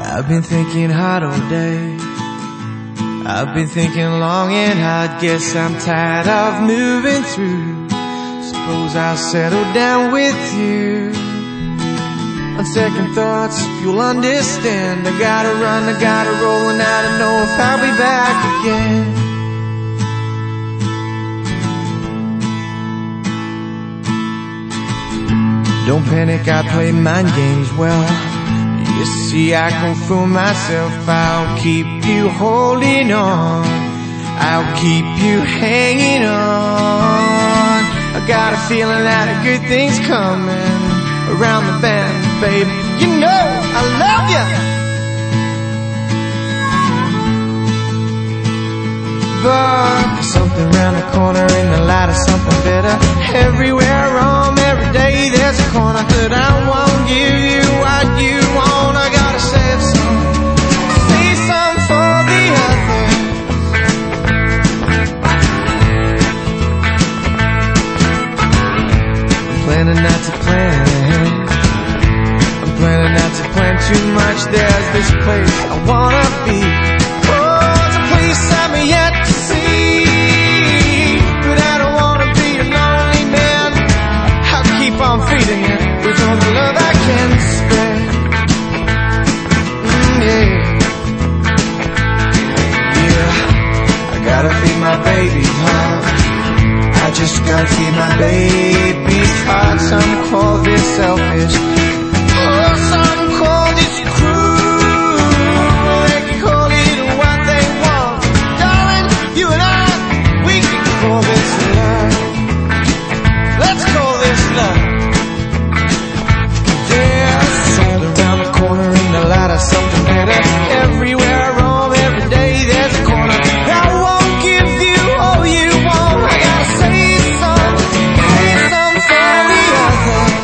I've been thinking hard all day. I've been thinking long and hard. Guess I'm tired of moving through. Suppose I'll settle down with you. On second thoughts, if you'll understand, I gotta run, I gotta roll, and I don't know if I'll be back again. Don't panic, I play mind games well. You see, I can fool myself. I'll keep you holding on, I'll keep you hanging on. I got a feeling that a good thing's coming around the bend, babe. You know I love you, but there's something around the corner in the light of something better. Everywhere I roam, every day there's a corner that I won't give you what you want. I gotta save some for the others. I'm planning not to plan. I'm planning not to plan too much. There's this place I wanna be. Oh, it's a place I'm yet to see. But I don't wanna be a lonely man. I'll keep on feeding you with all the love I can spare. Yeah, I gotta feed my baby's heart. I just gotta feed my baby's heart. Some call this selfish, oh, some call this cruel. They can call it what they want. Darling, you and I, we can call this love. Let's call this love. There's something around the corner in the light of something better. Everywhere I roam, every day there's a corner. I won't give you all you want. I gotta save some for the others.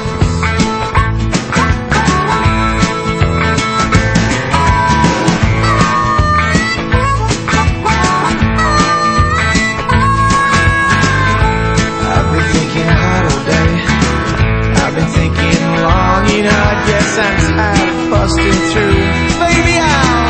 I've been thinking hard all day. I've been thinking long, you know, I guess I'm tired of busting through. Baby,